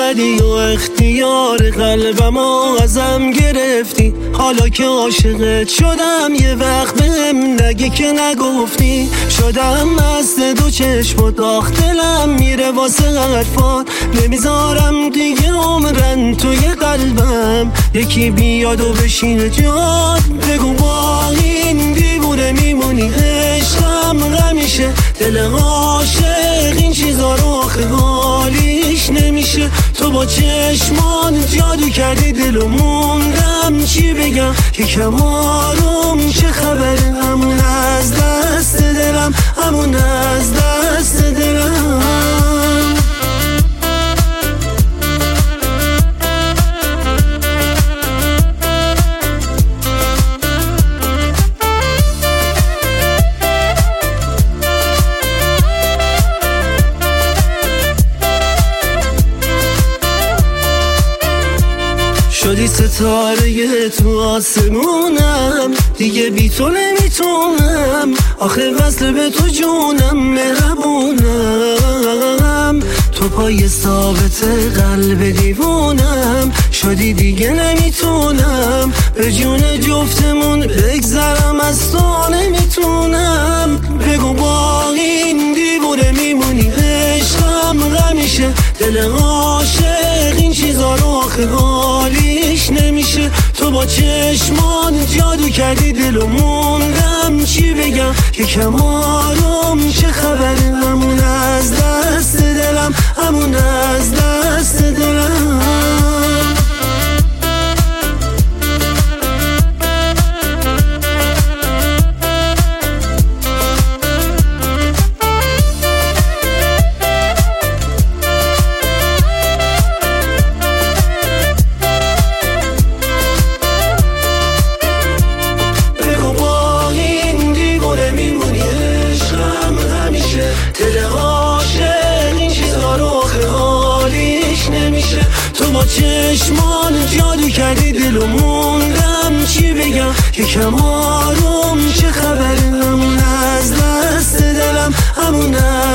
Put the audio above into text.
اومدی و اختیار قلبمو ازم گرفتی. حالا که عاشقت شدم یه وقت بهم نگی که نگفتی. شدم مست دو چشم داغ دلم میره واسه حرفات. نمیذارم دیگه عمرن توی قلبم یکی بیاد و بشینه جات. بگو با این دیوونه میمونی عشقم همیشه. دل عاشق این چیزا رو آخه حالیش نمیشه. تو با چشمان جادو کردی دلو موندم چی بگم. یکم آروم چه خبره همون از دست دلم. همون از دست دلم. شدی ستاره تو آسمونم دیگه بی تو نمیتونم. آخه وصل به تو جونم مهربونم. تو پای ثابت قلب دیوونم. شدی دیگه نمیتونم به جون جفتمون بگذرم از تو نمیتونم. بگو با این دیوونه میمونی عشقم همیشه. دل عاشق این چیزا رو آخه حالیش نمیشه. تو با چشمان جادو کردی دلو موندم چی بگم. یکم آروم چه خبره همون از دست دلم. همون از دست دلم. تو با چشمان جادو کردی دلو موندم چی بگم. یکم آروم چه خبره همون از دست دلم. همون